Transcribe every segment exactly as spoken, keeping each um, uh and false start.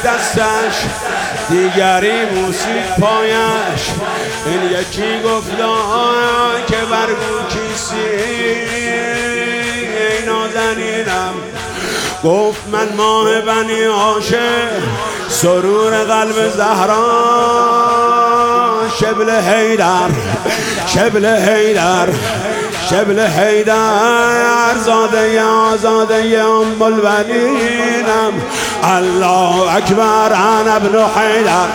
دستش دیگری موسیقی پایش. این یکی گفتا که برگو کیسی ای نازنینم، گفت من ماه بنی هاشم سرور قلب زهرا. شبل حیدر شبل حیدر شبل حیدر زاده آزاده ام البنینم. الله اکبر انا ابن حیدر.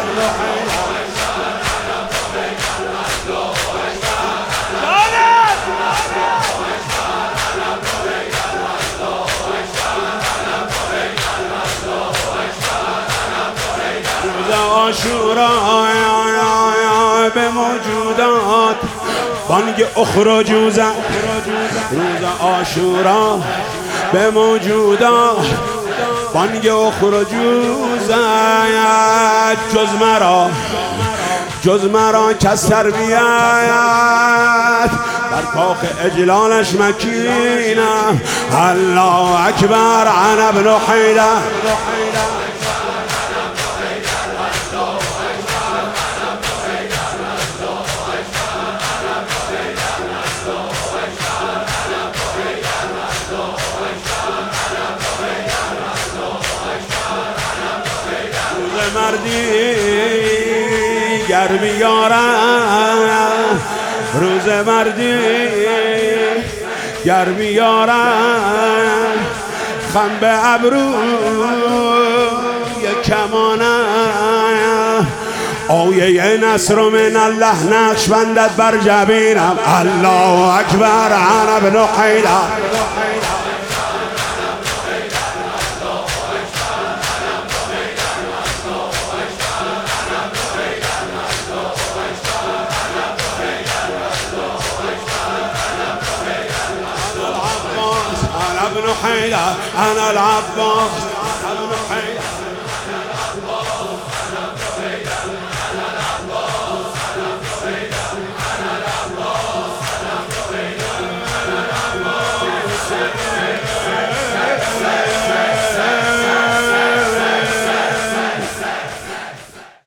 عاشورا به موجودات بانگ اخرجوا زد. روز عاشورا به موجودات بانگ اخرجوا زد. جز مرا جز مرا کس تربیت در کاخ اجلالش مکینم. الله اکبر انا ابن حیدر. مردی گر بیارم، روز مردی گر بیارم، خم به ابروی کمانم. آیه نصر من الله نقش بندد بر جبینم. الله اکبر انا ابن حیدر. أنا ابن حيدر أنا العباس ابن حيدر.